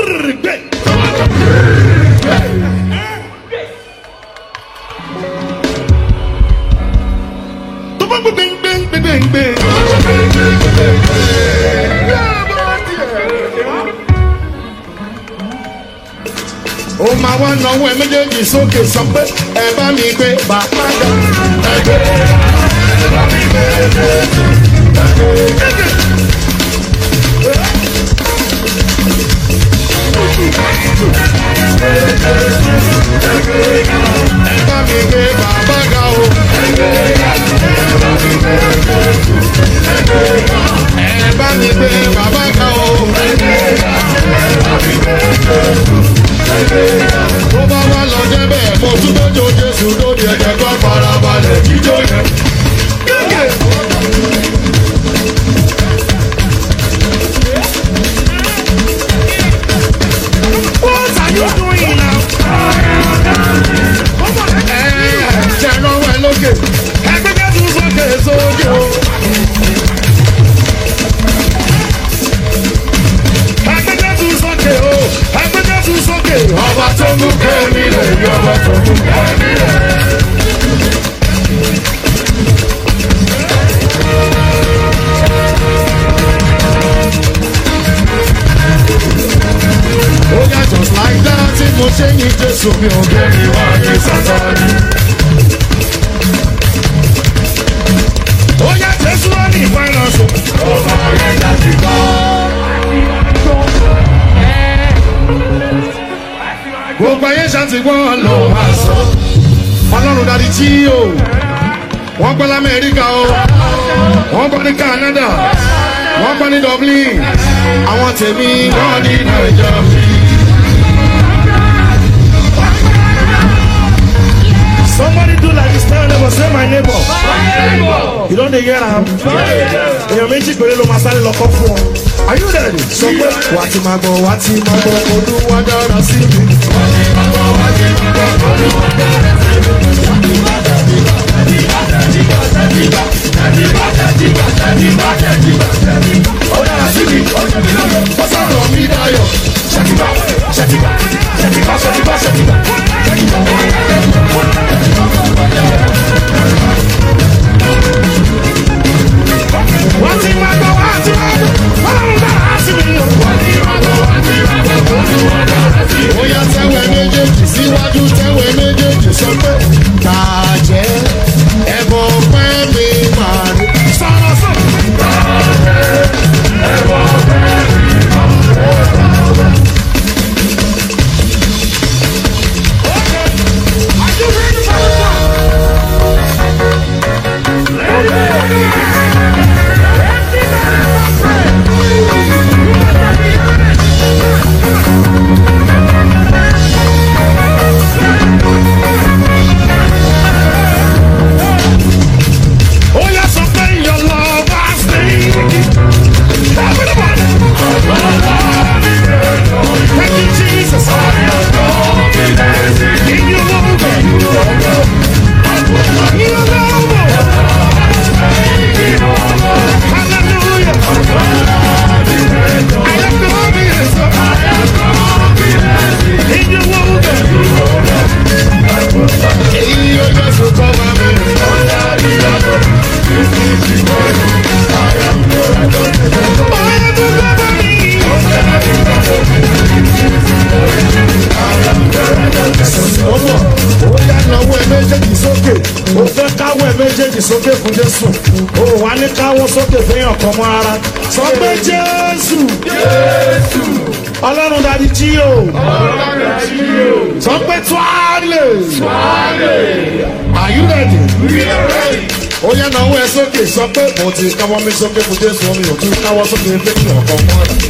Ó máa wá náwó ẹ méjèèjì sókè sọ pé ẹ bá mi gbé bàbá ga. Ẹ bá mi gbé Jésù. Ẹ bá mi gbé bàbá ga o. Ẹ bá mi gbé bàbá ga o. Tó bá wá lọ jẹ́ bẹ́ẹ̀ mo tún lójó Jésù lóde ẹ̀jẹ̀ tó farabalẹ̀ jíjó yẹn. What are you doing now? Ṣé lọ́wọ́ ẹ lókè? Ẹgbẹ́ Jésù sókè sókè o. Ẹgbẹ́ Jésù sókè o. Ẹgbẹ́ Jésù sókè. Ọba tó mú kẹ́mi lè yọ ọba tó mú kẹ́mi lè. Oh yeah, just like that, if mo ṣe yin Jésù mi ò gbé mi wá ní Sátánì. Oh yeah, Jésù wá ní ìfáìnàṣọ. Ó máa rí láti gbọ́. Gbogbo ayé ṣàtìgbọ́n ló wá sọ. Ọlọ́run dárí tí o. Wọ́n gbọ́ l'Amẹ́ríkà o. Wọ́n gbọ́ ní Canada. Wọ́n gbọ́ ní Dublin. Àwọn tèmi wọ́n ní Nàìjíríà. Somebody do like this, tell neighbor, say my neighbor. You don't hear am? Èèyàn méjì péré ló máa sáré lọ́kọ́ fún ọ. Are you ready? Sọ pé wà á ti máa gbọ́, wà á ti máa gbọ́, Olúwa dára sí mi. Wà á ti máa gbọ́, wà á ti máa gbọ́, Olúwa dára sí mi. Ó dára sí mi, ó jẹ́ mi lọ́yọ̀, ó sọ̀rọ̀ mi dáyọ̀. Ṣètìbá, ṣètìbá, ṣètìbá, ṣètìbá, ṣètìbá. Wọ́n ti máa gbọ́, wọ́n ti máa gbọ́, Ọlọ́run dára sí mi. Wọ́n ti máa gbọ́, wọ́n ti máa gbọ́, Olúwa dára sí mi. Ó yá tẹ́wẹ̀ méjèèjì síwájú, tẹ́wẹ̀ méjèèjì sọ pé tàjẹ́ ẹ̀bọ̀ pẹ́ mi máa rí. Sọ̀rọ̀ sọ̀rọ̀. Tàjẹ́ ẹ̀bọ̀ pẹ́ mi máa rí. Méjèèjì sókè fún Jésù. O wà ní káwọ́ sókè fún èèyàn kan mọ́ ara. Sọ pé Jésù. Jésù. Ọlọ́run dárí jí o. Ọlọ́run dárí jí o. Sọ pé Tuale. Tuale. Are you ready? We are ready. Ó yá náwó ẹ sókè sọ pé mo ti káwọ́ mi sókè fún Jésù mi ò tún káwọ́ sókè fún èèyàn kan mọ́ ara.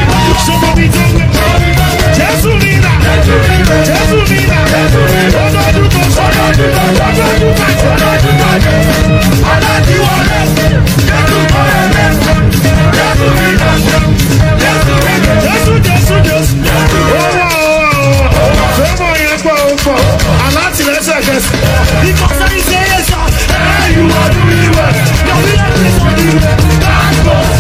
Jésù mi là, Jésù mi là, yes. Because I say yes, hey, you are doing well. No, we are doing well. That's God.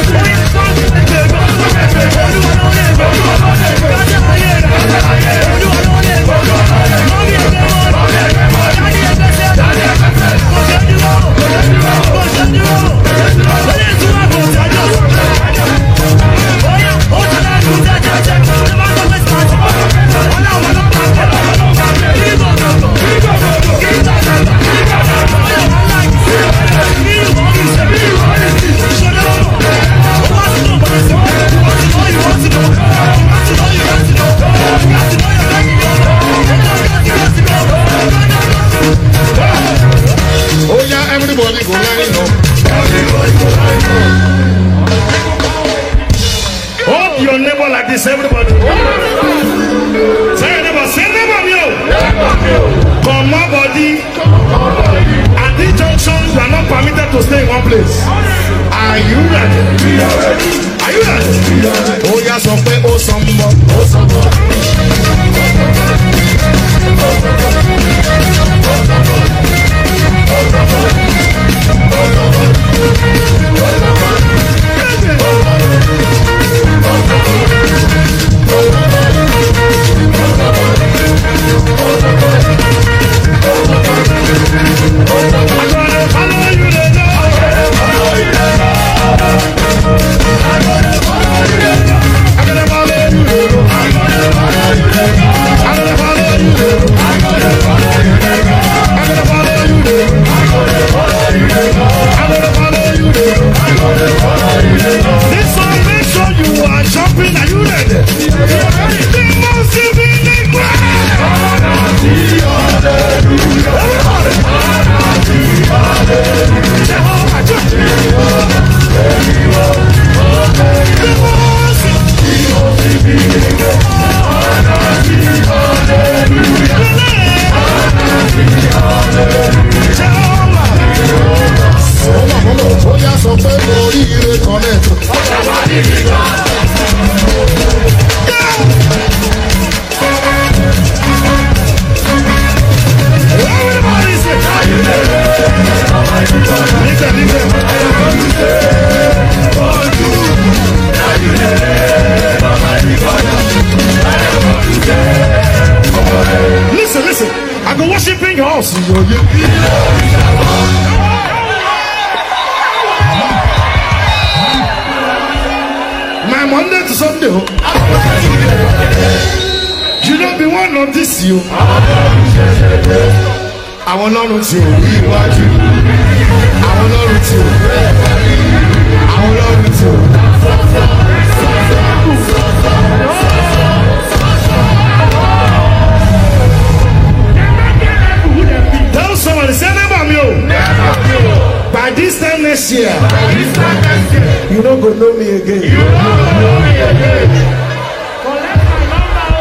Everybody go line up. Hold your neighbor like this, everybody. Say your neighbor, say neighbor, yo. Come on, body. At this junction, you are not permitted to stay in one place. Are you ready? Are you ready? Oh, yes, okay. Oh, somebody. Oh, somebody. Listen, I go worship in your house. My Monday to Sunday. You don't be one of this, you. I want to know you. I want to know you. I want to know you. Tell somebody, say never me. By this time next year, you don't go know me again. You don't know me again. Collect my number.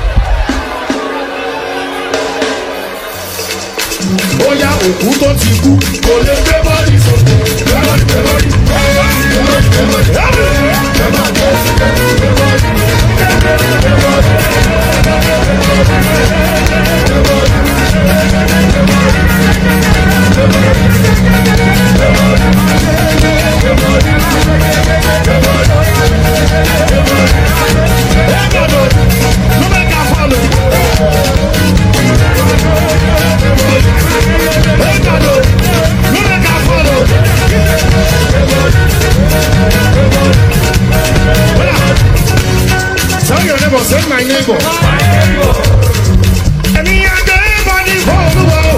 Oh yeah, òkú tó ti kú kò lè gbé bọ́ọ̀lì sókè. Tell your neighbor, say my neighbor. And me and everybody for the world.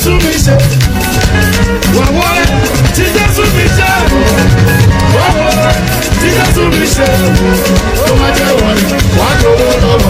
Jésù mi ṣe. Wàwọ́ rẹ̀ tí Jésù mi ṣe. Wàwọ́ rẹ̀ tí Jésù mi ṣe. Tó máa jẹ́ wọ̀nyí, wàá dòwó lọ́wọ́.